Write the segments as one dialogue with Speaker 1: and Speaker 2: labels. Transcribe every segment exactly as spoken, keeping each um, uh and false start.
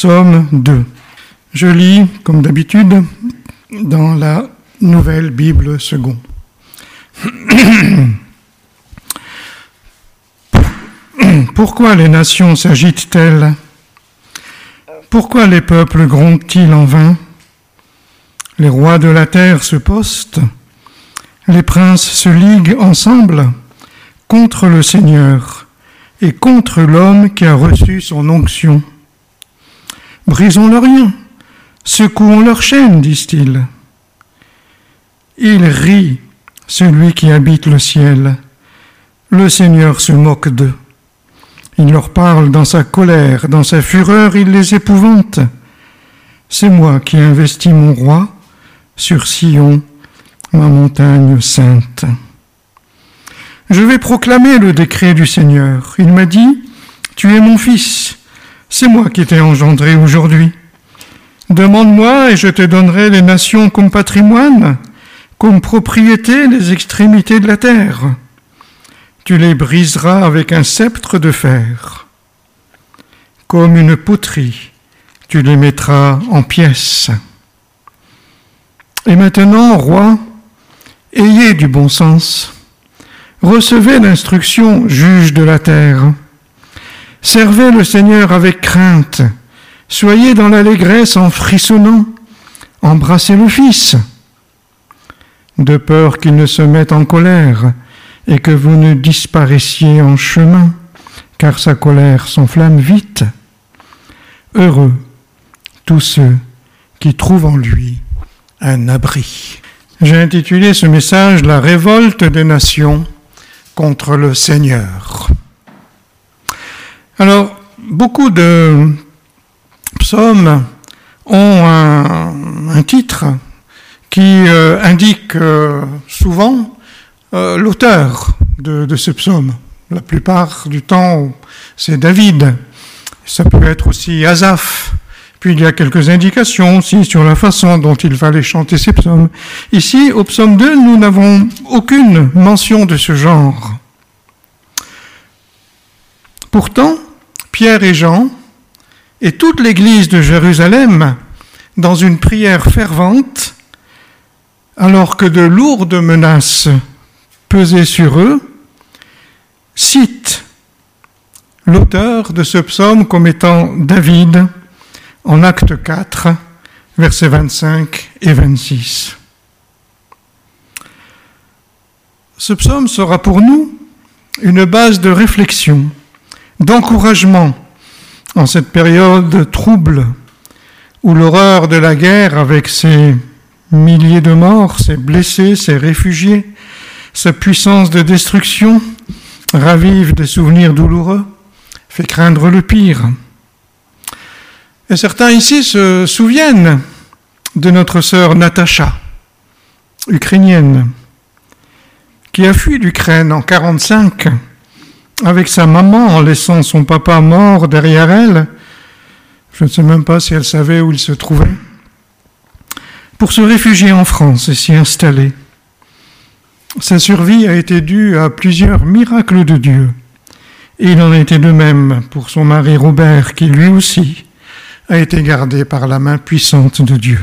Speaker 1: Psaume deux. Je lis, comme d'habitude, dans la Nouvelle Bible seconde. Pourquoi les nations s'agitent-elles? Pourquoi les peuples grondent-ils en vain? Les rois de la terre se postent, les princes se liguent ensemble contre le Seigneur et contre l'homme qui a reçu son onction. Brisons leurs liens, secouons leurs chaînes, disent-ils. Il rit, celui qui habite le ciel. Le Seigneur se moque d'eux. Il leur parle dans sa colère, dans sa fureur, il les épouvante. C'est moi qui investis mon roi sur Sion, ma montagne sainte. Je vais proclamer le décret du Seigneur. Il m'a dit, « Tu es mon fils, c'est moi qui t'ai engendré aujourd'hui. Demande-moi et je te donnerai les nations comme patrimoine, comme propriété les extrémités de la terre. Tu les briseras avec un sceptre de fer. Comme une poterie, tu les mettras en pièces. Et maintenant, roi, ayez du bon sens. Recevez l'instruction, juge de la terre. Servez le Seigneur avec crainte. Soyez dans l'allégresse en frissonnant. Embrassez le Fils, de peur qu'il ne se mette en colère et que vous ne disparaissiez en chemin, car sa colère s'enflamme vite. Heureux tous ceux qui trouvent en lui un abri. J'ai intitulé ce message « La révolte des nations contre le Seigneur ». Alors, beaucoup de psaumes ont un, un titre qui euh, indique euh, souvent euh, l'auteur de, de ce psaume. La plupart du temps, c'est David. Ça peut être aussi Asaph. Puis il y a quelques indications aussi sur la façon dont il fallait chanter ces psaumes. Ici, au psaume deux, nous n'avons aucune mention de ce genre. Pourtant, Pierre et Jean et toute l'église de Jérusalem, dans une prière fervente, alors que de lourdes menaces pesaient sur eux, citent l'auteur de ce psaume comme étant David, en Acte quatre, versets vingt-cinq et vingt-six. Ce psaume sera pour nous une base de réflexion, d'encouragement en cette période trouble où l'horreur de la guerre avec ses milliers de morts, ses blessés, ses réfugiés, sa puissance de destruction ravive des souvenirs douloureux, fait craindre le pire. Et certains ici se souviennent de notre sœur Natacha, ukrainienne, qui a fui l'Ukraine en quarante-cinq avec sa maman en laissant son papa mort derrière elle. Je ne sais même pas si elle savait où il se trouvait, pour se réfugier en France et s'y installer. Sa survie a été due à plusieurs miracles de Dieu. Et il en a été de même pour son mari Robert, qui lui aussi a été gardé par la main puissante de Dieu.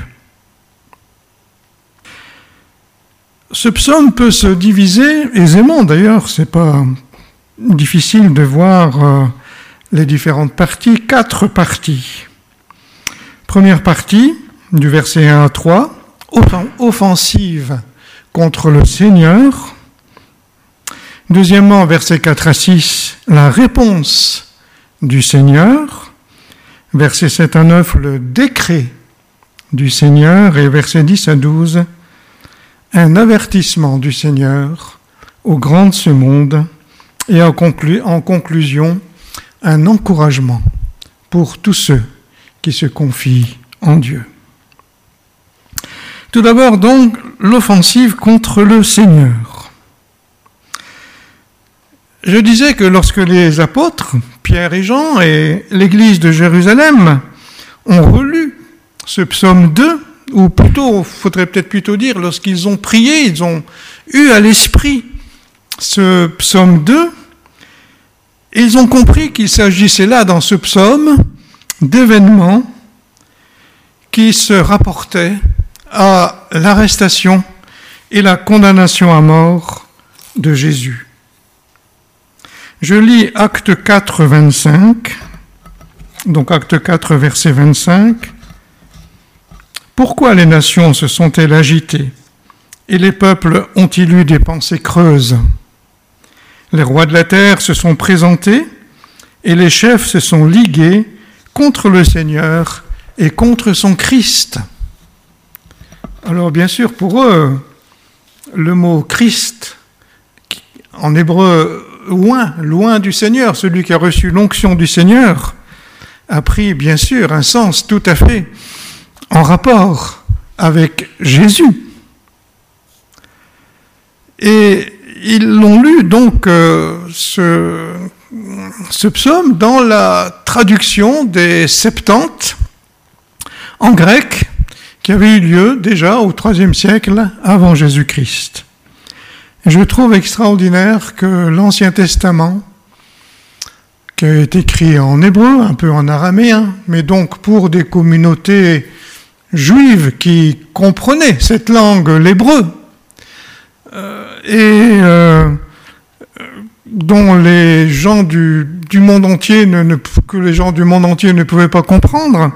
Speaker 1: Ce psaume peut se diviser aisément, d'ailleurs, c'est pas difficile de voir euh, les différentes parties, quatre parties. Première partie, du verset un à trois, offensive contre le Seigneur. Deuxièmement, versets quatre à six, la réponse du Seigneur. Versets sept à neuf, le décret du Seigneur. Et versets dix à douze, un avertissement du Seigneur au grand de ce monde. Et en, conclu- en conclusion, un encouragement pour tous ceux qui se confient en Dieu. Tout d'abord, donc, l'offensive contre le Seigneur. Je disais que lorsque les apôtres, Pierre et Jean, et l'église de Jérusalem ont relu ce psaume deux, ou plutôt, faudrait peut-être plutôt dire, lorsqu'ils ont prié, ils ont eu à l'esprit ce psaume deux, et ils ont compris qu'il s'agissait là, dans ce psaume, d'événements qui se rapportaient à l'arrestation et la condamnation à mort de Jésus. Je lis Acte quatre, vingt-cinq, donc Acte quatre, verset vingt-cinq. « Pourquoi les nations se sont-elles agitées et les peuples ont-ils eu des pensées creuses ? Les rois de la terre se sont présentés et les chefs se sont ligués contre le Seigneur et contre son Christ. » Alors bien sûr, pour eux, le mot Christ, en hébreu, loin, loin du Seigneur, celui qui a reçu l'onction du Seigneur, a pris bien sûr un sens tout à fait en rapport avec Jésus. Et ils l'ont lu donc euh, ce, ce psaume dans la traduction des Septante en grec qui avait eu lieu déjà au troisième siècle avant Jésus-Christ. Et je trouve extraordinaire que l'Ancien Testament, qui est écrit en hébreu, un peu en araméen, mais donc pour des communautés juives qui comprenaient cette langue, l'hébreu, euh, et euh, dont les gens du, du monde entier ne, ne, que les gens du monde entier ne pouvaient pas comprendre.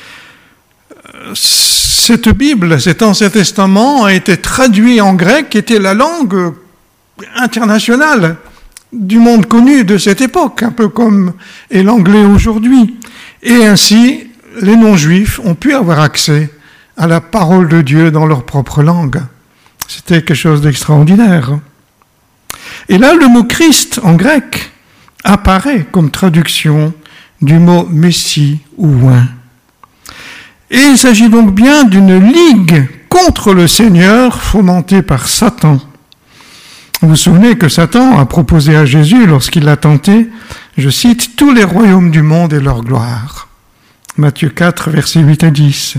Speaker 1: Cette Bible, cet Ancien Testament a été traduit en grec, qui était la langue internationale du monde connu de cette époque, un peu comme est l'anglais aujourd'hui. Et ainsi, les non-juifs ont pu avoir accès à la parole de Dieu dans leur propre langue. C'était quelque chose d'extraordinaire. Et là, le mot Christ en grec apparaît comme traduction du mot Messie ou oint. Et il s'agit donc bien d'une ligue contre le Seigneur fomentée par Satan. Vous vous souvenez que Satan a proposé à Jésus, lorsqu'il l'a tenté, je cite, « tous les royaumes du monde et leur gloire ». Matthieu quatre, versets huit à dix.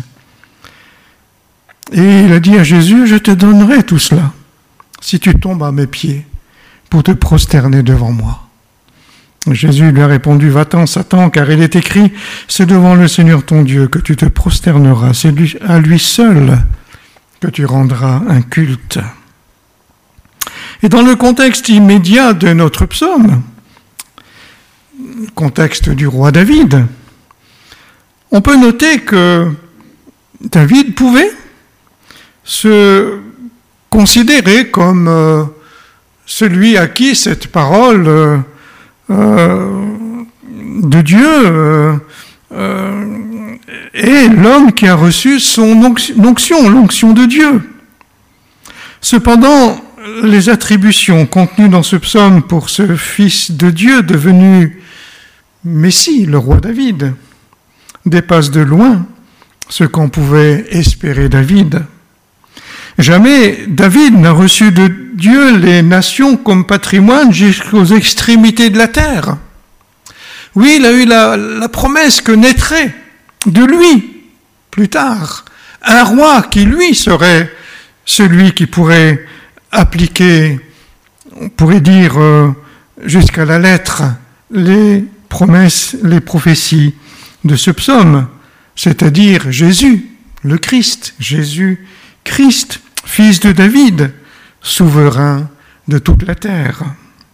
Speaker 1: Et il a dit à Jésus, « je te donnerai tout cela, si tu tombes à mes pieds, pour te prosterner devant moi. » Jésus lui a répondu, « Va-t'en, Satan, car il est écrit, c'est devant le Seigneur ton Dieu que tu te prosterneras, c'est à lui seul que tu rendras un culte. » Et dans le contexte immédiat de notre psaume, le contexte du roi David, on peut noter que David pouvait se considérer comme euh, celui à qui cette parole euh, euh, de Dieu euh, euh, est l'homme qui a reçu son onction, l'onction de Dieu. Cependant, les attributions contenues dans ce psaume pour ce Fils de Dieu devenu Messie, le roi David, dépassent de loin ce qu'on pouvait espérer David. Jamais David n'a reçu de Dieu les nations comme patrimoine jusqu'aux extrémités de la terre. Oui, il a eu la, la promesse que naîtrait de lui, plus tard, un roi qui, lui, serait celui qui pourrait appliquer, on pourrait dire euh, jusqu'à la lettre, les promesses, les prophéties de ce psaume, c'est-à-dire Jésus, le Christ, Jésus, Christ, fils de David, souverain de toute la terre.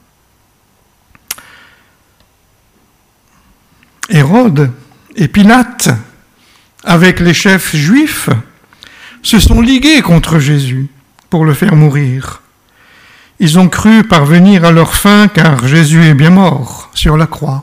Speaker 1: Hérode et Pilate, avec les chefs juifs, se sont ligués contre Jésus pour le faire mourir. Ils ont cru parvenir à leur fin car Jésus est bien mort sur la croix.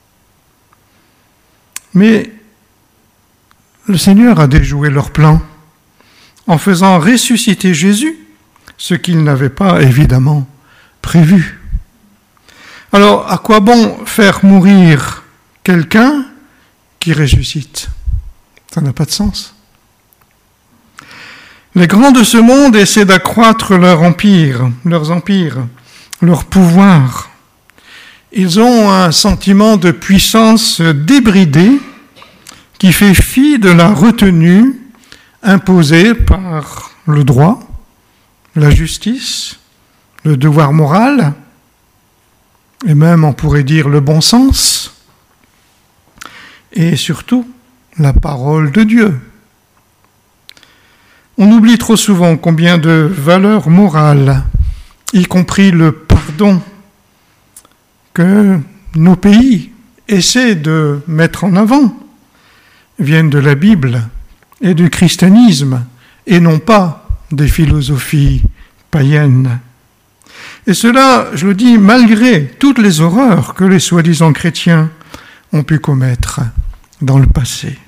Speaker 1: Mais le Seigneur a déjoué leur plan en faisant ressusciter Jésus, ce qu'ils n'avaient pas évidemment prévu. Alors, à quoi bon faire mourir quelqu'un qui ressuscite ? Ça n'a pas de sens. Les grands de ce monde essaient d'accroître leur empire, leurs empires, leur pouvoir. Ils ont un sentiment de puissance débridé qui fait fi de la retenue imposée par le droit, la justice, le devoir moral, et même on pourrait dire le bon sens. et surtout la parole de Dieu. On oublie trop souvent combien de valeurs morales, y compris le pardon, que nos pays essaient de mettre en avant, viennent de la Bible et du christianisme, et non pas des philosophies païennes. Et cela, je le dis, malgré toutes les horreurs que les soi-disant chrétiens ont pu commettre dans le passé.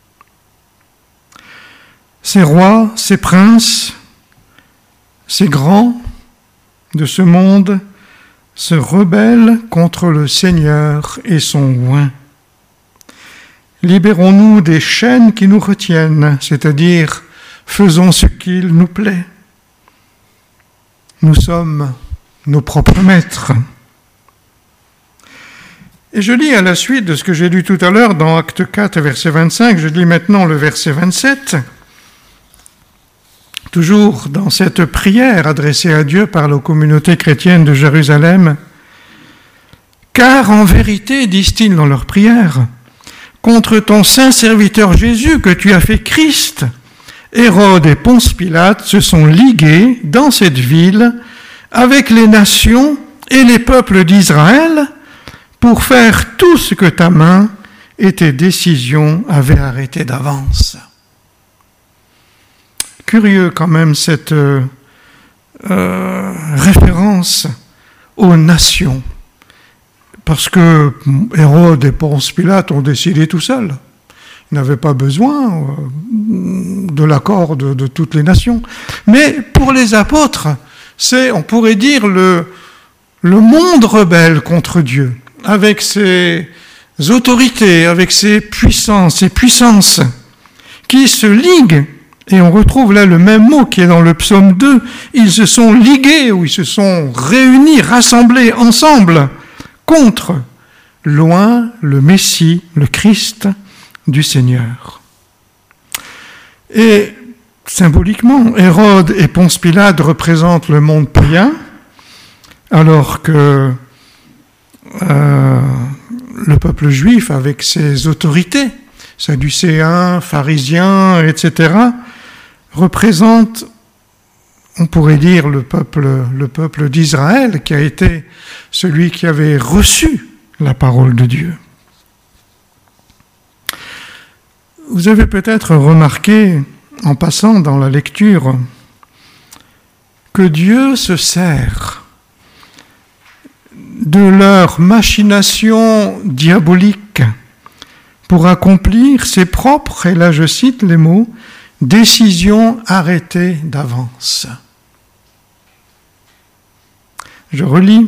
Speaker 1: Ces rois, ces princes, ces grands de ce monde se rebellent contre le Seigneur et son oint. Libérons-nous des chaînes qui nous retiennent, c'est-à-dire faisons ce qu'il nous plaît. Nous sommes nos propres maîtres. Et je lis à la suite de ce que j'ai lu tout à l'heure dans Acte quatre, verset vingt-cinq, je lis maintenant le verset vingt-sept, toujours dans cette prière adressée à Dieu par la communauté chrétienne de Jérusalem. « Car en vérité, disent-ils dans leur prière, contre ton saint serviteur Jésus que tu as fait Christ, Hérode et Ponce Pilate se sont ligués dans cette ville avec les nations et les peuples d'Israël pour faire tout ce que ta main et tes décisions avaient arrêté d'avance. » Curieux quand même cette euh, euh, référence aux nations, parce que Hérode et Ponce Pilate ont décidé tout seuls. Ils n'avaient pas besoin euh, de l'accord de, de toutes les nations. Mais pour les apôtres, c'est, on pourrait dire, le, le monde rebelle contre Dieu, avec ses autorités, avec ses puissances, ses puissances, qui se liguent. Et on retrouve là le même mot qui est dans le psaume deux. Ils se sont ligués, ou ils se sont réunis, rassemblés ensemble contre, loin, le Messie, le Christ du Seigneur. Et symboliquement, Hérode et Ponce Pilate représentent le monde païen, alors que euh, le peuple juif, avec ses autorités, sadducéens, pharisiens, et cetera, représente, on pourrait dire, le peuple, le peuple d'Israël, qui a été celui qui avait reçu la parole de Dieu. Vous avez peut-être remarqué, en passant dans la lecture, que Dieu se sert de leurs machinations diaboliques pour accomplir ses propres, et là je cite les mots, décisions arrêtées d'avance. Je relis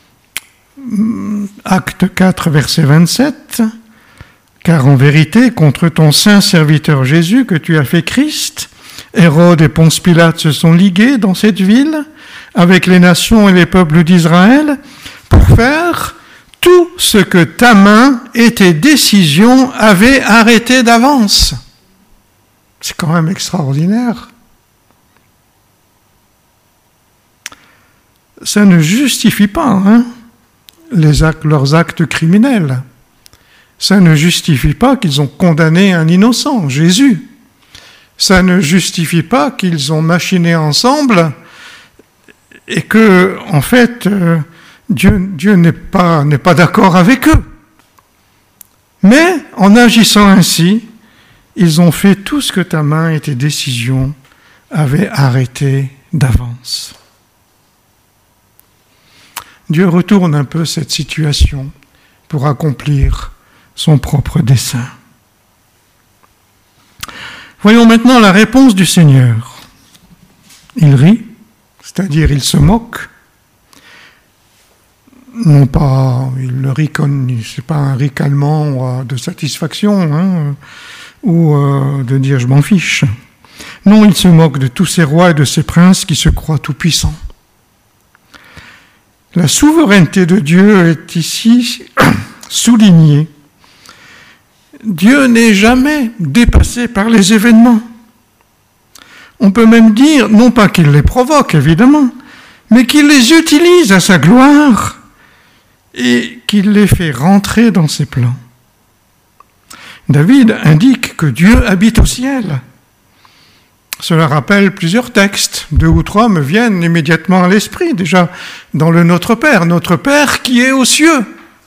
Speaker 1: Acte quatre, verset vingt-sept. « Car en vérité, contre ton saint serviteur Jésus que tu as fait Christ, Hérode et Ponce Pilate se sont ligués dans cette ville avec les nations et les peuples d'Israël pour faire tout ce que ta main et tes décisions avaient arrêté d'avance. » C'est quand même extraordinaire. Ça ne justifie pas hein, les actes, leurs actes criminels. Ça ne justifie pas qu'ils ont condamné un innocent, Jésus. Ça ne justifie pas qu'ils ont machiné ensemble et que, en fait, euh, Dieu, Dieu n'est pas, n'est pas d'accord avec eux. Mais, en agissant ainsi, ils ont fait tout ce que ta main et tes décisions avaient arrêté d'avance. Dieu retourne un peu cette situation pour accomplir son propre dessein. Voyons maintenant la réponse du Seigneur. Il rit, c'est-à-dire il se moque. Non pas, il ne rit comme, c'est pas un ricanement de satisfaction, hein, ou euh, de dire je m'en fiche. Non, il se moque de tous ces rois et de ces princes qui se croient tout-puissants. La souveraineté de Dieu est ici soulignée. Dieu n'est jamais dépassé par les événements. On peut même dire, non pas qu'il les provoque, évidemment, mais qu'il les utilise à sa gloire et qu'il les fait rentrer dans ses plans. David indique que Dieu habite au ciel. Cela rappelle plusieurs textes. Deux ou trois me viennent immédiatement à l'esprit. Déjà, dans le Notre Père, Notre Père qui est aux cieux.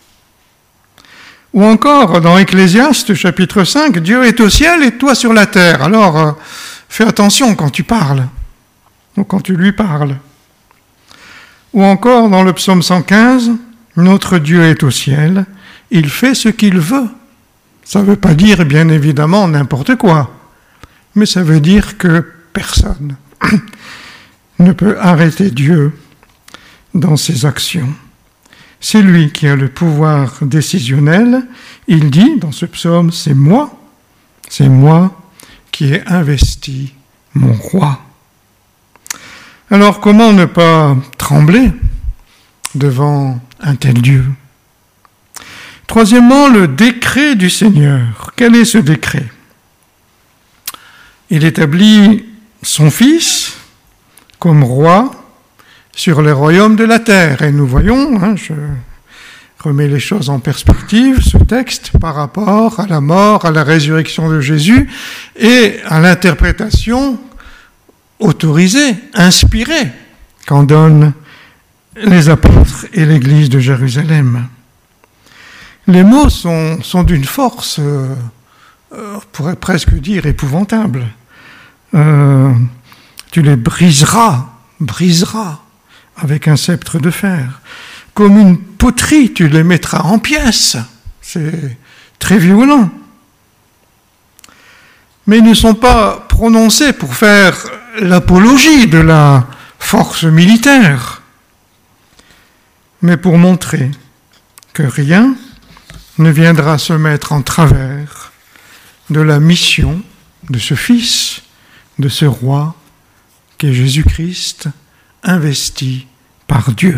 Speaker 1: Ou encore, dans Ecclésiaste, chapitre cinq, Dieu est au ciel et toi sur la terre. Alors, euh, fais attention quand tu parles, ou quand tu lui parles. Ou encore, dans le psaume cent quinze, notre Dieu est au ciel, il fait ce qu'il veut. Ça ne veut pas dire, bien évidemment, n'importe quoi, mais ça veut dire que personne ne peut arrêter Dieu dans ses actions. C'est lui qui a le pouvoir décisionnel. Il dit dans ce psaume, c'est moi, c'est moi qui ai investi mon roi. Alors comment ne pas trembler devant un tel Dieu? Troisièmement, le décret du Seigneur. Quel est ce décret? Il établit son Fils comme roi sur les royaumes de la terre. Et nous voyons, hein, je remets les choses en perspective, ce texte par rapport à la mort, à la résurrection de Jésus et à l'interprétation autorisée, inspirée, qu'en donnent les apôtres et l'Église de Jérusalem. Les mots sont, sont d'une force, euh, on pourrait presque dire, épouvantable. Euh, tu les briseras, briseras, avec un sceptre de fer. Comme une poterie, tu les mettras en pièces. C'est très violent. Mais ils ne sont pas prononcés pour faire l'apologie de la force militaire, mais pour montrer que rien ne viendra se mettre en travers de la mission de ce Fils, de ce roi, qu'est Jésus-Christ, investi par Dieu.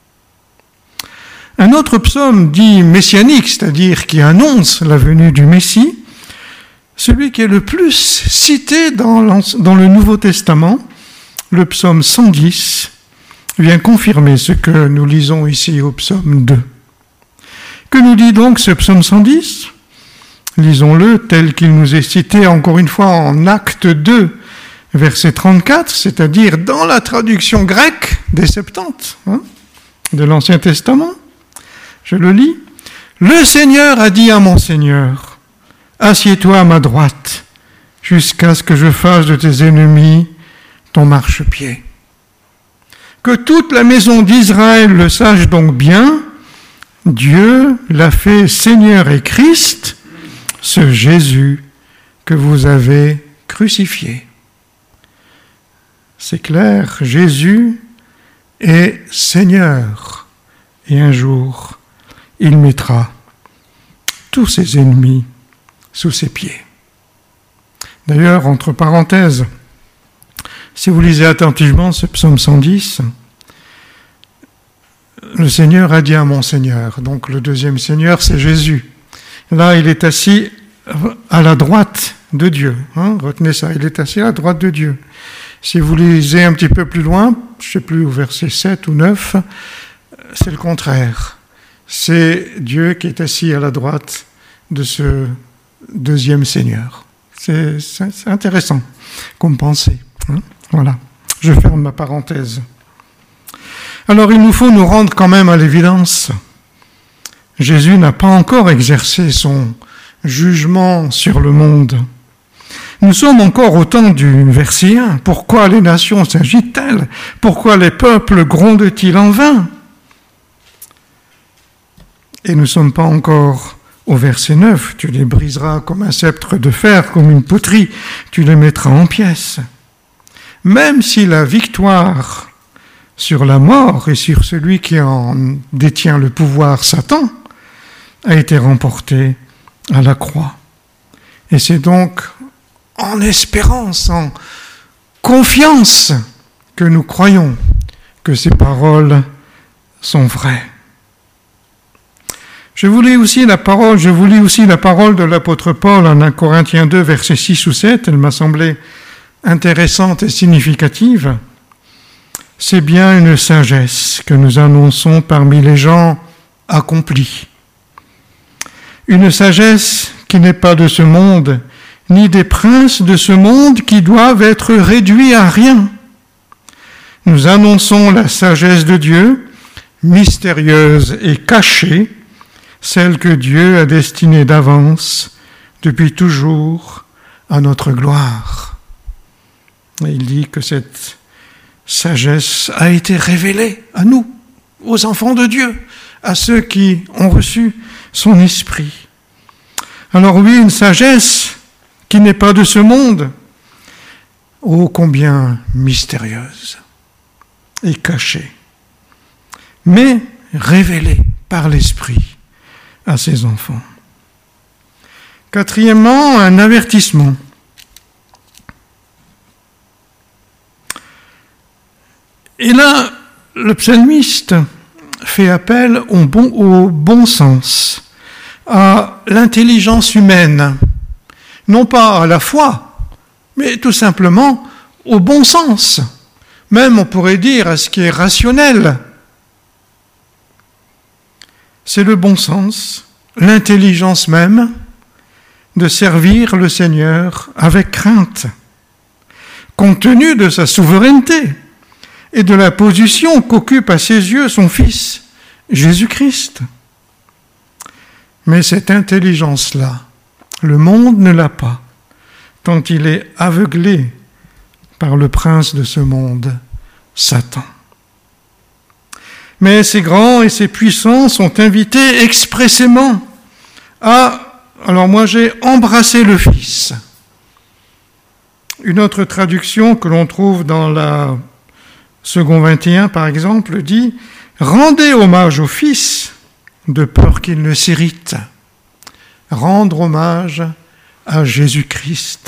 Speaker 1: Un autre psaume dit messianique, c'est-à-dire qui annonce la venue du Messie, celui qui est le plus cité dans, dans le Nouveau Testament, le psaume cent dix, vient confirmer ce que nous lisons ici au psaume deux. Que nous dit donc ce psaume cent dix? Lisons-le tel qu'il nous est cité encore une fois en Acte deux, verset trente-quatre, c'est-à-dire dans la traduction grecque des Septante, hein, de l'Ancien Testament. Je le lis. « Le Seigneur a dit à mon Seigneur, assieds-toi à ma droite, jusqu'à ce que je fasse de tes ennemis ton marchepied. Que toute la maison d'Israël le sache donc bien, Dieu l'a fait Seigneur et Christ, ce Jésus que vous avez crucifié. » C'est clair, Jésus est Seigneur, et un jour, il mettra tous ses ennemis sous ses pieds. D'ailleurs, entre parenthèses, si vous lisez attentivement ce psaume cent dix, le Seigneur a dit à mon Seigneur, donc le deuxième Seigneur, c'est Jésus. Là, il est assis à la droite de Dieu. Hein, retenez ça, il est assis à la droite de Dieu. Si vous lisez un petit peu plus loin, je ne sais plus, au verset sept ou neuf, c'est le contraire. C'est Dieu qui est assis à la droite de ce deuxième Seigneur. C'est, c'est, c'est intéressant comme pensée. Hein, voilà, je ferme ma parenthèse. Alors il nous faut nous rendre quand même à l'évidence. Jésus n'a pas encore exercé son jugement sur le monde. Nous sommes encore au temps du verset un. Pourquoi les nations s'agitent-elles? Pourquoi les peuples grondent-ils en vain? Et nous ne sommes pas encore au verset neuf. Tu les briseras comme un sceptre de fer, comme une poterie. Tu les mettras en pièces. Même si la victoire sur la mort et sur celui qui en détient le pouvoir, Satan, a été remportée à la croix. Et c'est donc en espérance, en confiance que nous croyons que ces paroles sont vraies. Je vous lis aussi la parole, je vous lis aussi la parole de l'apôtre Paul en un Corinthiens deux, versets six ou sept. Elle m'a semblé intéressante et significative. C'est bien une sagesse que nous annonçons parmi les gens accomplis. Une sagesse qui n'est pas de ce monde, ni des princes de ce monde qui doivent être réduits à rien. Nous annonçons la sagesse de Dieu, mystérieuse et cachée, celle que Dieu a destinée d'avance, depuis toujours, à notre gloire. Et il dit que cette sagesse a été révélée à nous, aux enfants de Dieu, à ceux qui ont reçu son esprit. Alors oui, une sagesse qui n'est pas de ce monde, ô combien mystérieuse et cachée, mais révélée par l'Esprit à ses enfants. Quatrièmement, un avertissement. Et là, le psalmiste fait appel au bon, au bon sens, à l'intelligence humaine, non pas à la foi, mais tout simplement au bon sens, même on pourrait dire à ce qui est rationnel. C'est le bon sens, l'intelligence même, de servir le Seigneur avec crainte, compte tenu de sa souveraineté et de la position qu'occupe à ses yeux son Fils, Jésus-Christ. Mais cette intelligence-là, le monde ne l'a pas, tant il est aveuglé par le prince de ce monde, Satan. Mais ces grands et ces puissants sont invités expressément à... Alors moi j'ai embrassé le Fils. Une autre traduction que l'on trouve dans la Second vingt et un par exemple dit « Rendez hommage au Fils de peur qu'il ne s'irrite. » Rendre hommage à Jésus-Christ.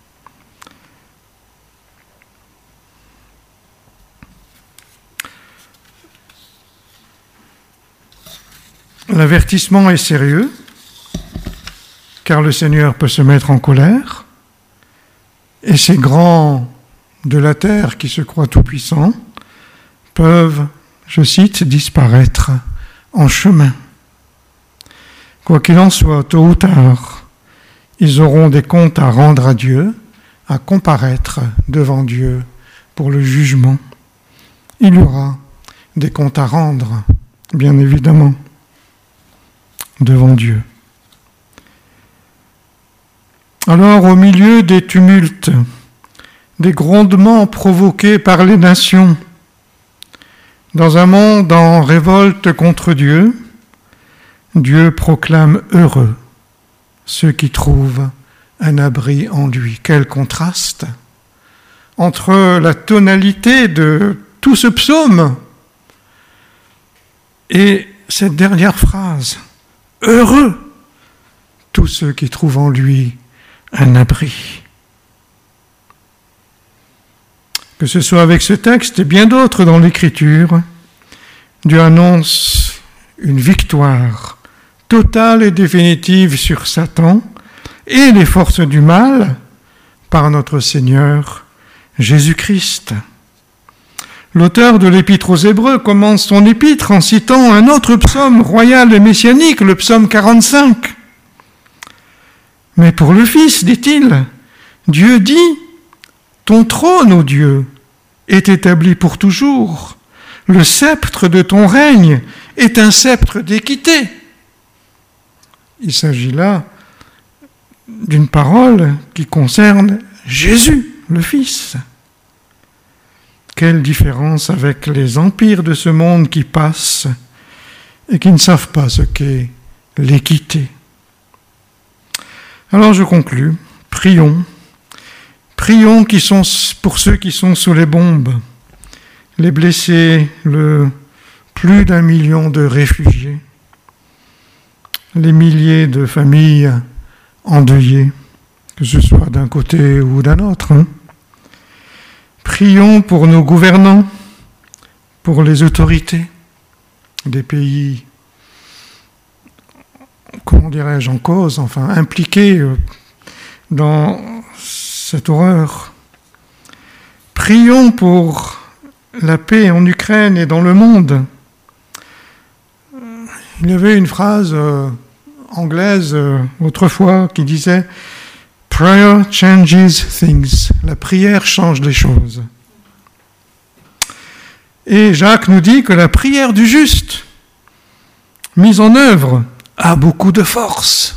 Speaker 1: L'avertissement est sérieux, car le Seigneur peut se mettre en colère, et ces grands de la terre qui se croient tout-puissants peuvent, je cite, disparaître en chemin. Quoi qu'il en soit, tôt ou tard, ils auront des comptes à rendre à Dieu, à comparaître devant Dieu pour le jugement. Il y aura des comptes à rendre, bien évidemment, devant Dieu. Alors, au milieu des tumultes, des grondements provoqués par les nations, dans un monde en révolte contre Dieu, Dieu proclame heureux ceux qui trouvent un abri en lui. Quel contraste entre la tonalité de tout ce psaume et cette dernière phrase. Heureux tous ceux qui trouvent en lui un abri. Que ce soit avec ce texte et bien d'autres dans l'Écriture, Dieu annonce une victoire totale et définitive sur Satan et les forces du mal par notre Seigneur Jésus-Christ. L'auteur de l'Épître aux Hébreux commence son épître en citant un autre psaume royal et messianique, le psaume quarante-cinq. Mais pour le Fils, dit-il, Dieu dit « Ton trône, ô Dieu, est établi pour toujours. Le sceptre de ton règne est un sceptre d'équité. » Il s'agit là d'une parole qui concerne Jésus, le Fils. Quelle différence avec les empires de ce monde qui passent et qui ne savent pas ce qu'est l'équité. Alors je conclus, prions. Prions qui sont pour ceux qui sont sous les bombes, les blessés, le plus d'un million de réfugiés, les milliers de familles endeuillées, que ce soit d'un côté ou d'un autre. Hein. Prions pour nos gouvernants, pour les autorités des pays, comment dirais-je, en cause, enfin impliqués dans cette horreur. Prions pour la paix en Ukraine et dans le monde. Il y avait une phrase anglaise euh, autrefois qui disait « Prayer changes things ». La prière change les choses. Et Jacques nous dit que la prière du juste, mise en œuvre, a beaucoup de force.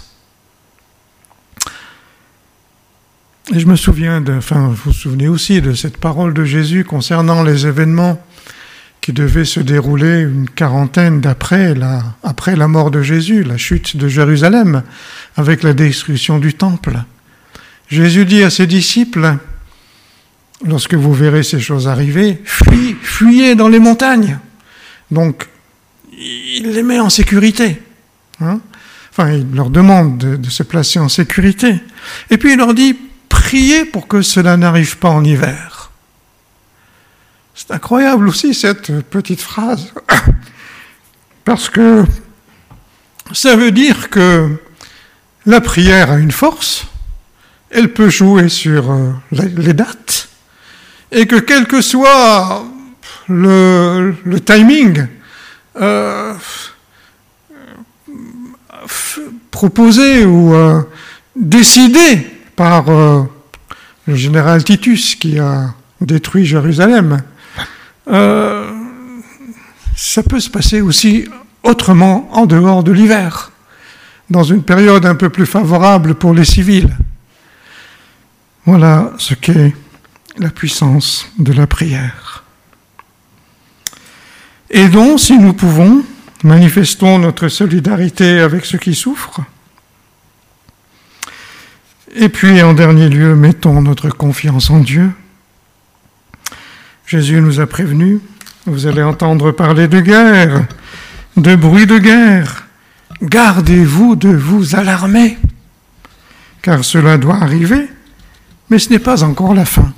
Speaker 1: Et je me souviens, de, enfin, vous vous souvenez aussi de cette parole de Jésus concernant les événements qui devaient se dérouler une quarantaine d'après la, après la mort de Jésus, la chute de Jérusalem, avec la destruction du temple. Jésus dit à ses disciples, lorsque vous verrez ces choses arriver, fuyez, fuyez dans les montagnes. Donc, il les met en sécurité. Hein? Enfin, il leur demande de, de se placer en sécurité. Et puis il leur dit, priez pour que cela n'arrive pas en hiver. C'est incroyable aussi cette petite phrase, parce que ça veut dire que la prière a une force, elle peut jouer sur les dates, et que quel que soit le, le timing euh, proposé ou euh, décidé par euh, le général Titus qui a détruit Jérusalem, euh, ça peut se passer aussi autrement en dehors de l'hiver, dans une période un peu plus favorable pour les civils. Voilà ce qu'est la puissance de la prière. Et donc, si nous pouvons, manifestons notre solidarité avec ceux qui souffrent. Et puis, en dernier lieu, mettons notre confiance en Dieu. Jésus nous a prévenus, vous allez entendre parler de guerre, de bruit de guerre. Gardez-vous de vous alarmer, car cela doit arriver, mais ce n'est pas encore la fin.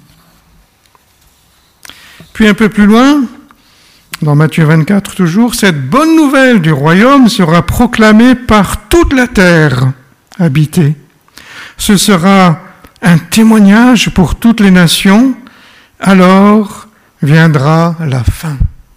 Speaker 1: Puis un peu plus loin, dans Matthieu vingt-quatre toujours, cette bonne nouvelle du royaume sera proclamée par toute la terre habitée. Ce sera un témoignage pour toutes les nations, alors viendra la fin.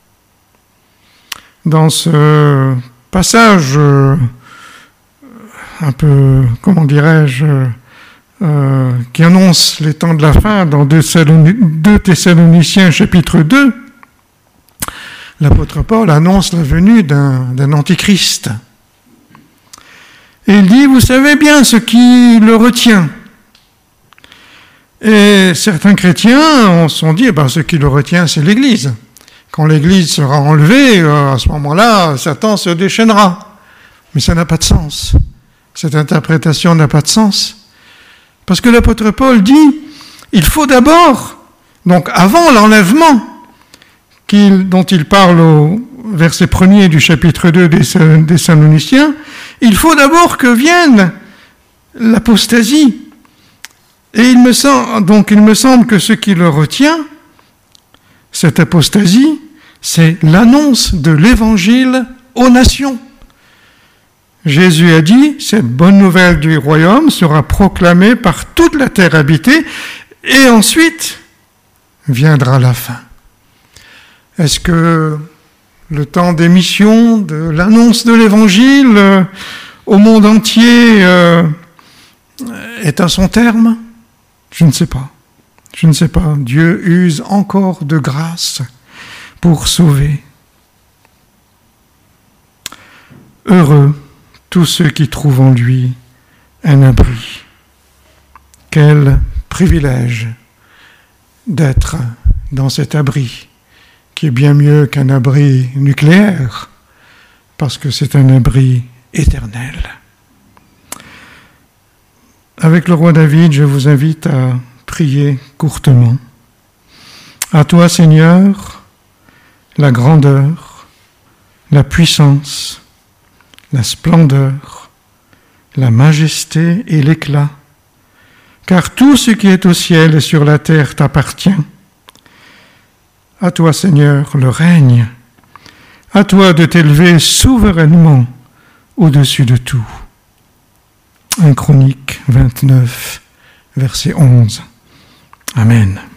Speaker 1: Dans ce passage euh, un peu, comment dirais-je, euh, qui annonce les temps de la fin dans deux Thessaloniciens chapitre deux, l'apôtre Paul annonce la venue d'un, d'un antichrist. Et il dit, vous savez bien ce qui le retient. Et certains chrétiens se sont dit, eh ben, ce qui le retient, c'est l'Église. Quand l'Église sera enlevée, à ce moment-là, Satan se déchaînera. Mais ça n'a pas de sens. Cette interprétation n'a pas de sens. Parce que l'apôtre Paul dit, il faut d'abord, donc avant l'enlèvement, qu'il, dont il parle au verset premier du chapitre deux des Thessaloniciens, il faut d'abord que vienne l'apostasie. Et il me semble, donc il me semble que ce qui le retient, cette apostasie, c'est l'annonce de l'évangile aux nations. Jésus a dit, cette bonne nouvelle du royaume sera proclamée par toute la terre habitée, et ensuite viendra la fin. Est-ce que le temps des missions, de l'annonce de l'évangile euh, au monde entier euh, est à son terme ? Je ne sais pas. Je ne sais pas. Dieu use encore de grâce pour sauver. Heureux tous ceux qui trouvent en lui un abri. Quel privilège d'être dans cet abri, qui est bien mieux qu'un abri nucléaire, parce que c'est un abri éternel. Avec le roi David, je vous invite à prier courtement. À toi, Seigneur, la grandeur, la puissance, la splendeur, la majesté et l'éclat, car tout ce qui est au ciel et sur la terre t'appartient. À toi, Seigneur, le règne. À toi de t'élever souverainement au-dessus de tout. un Chroniques vingt-neuf, verset onze. Amen.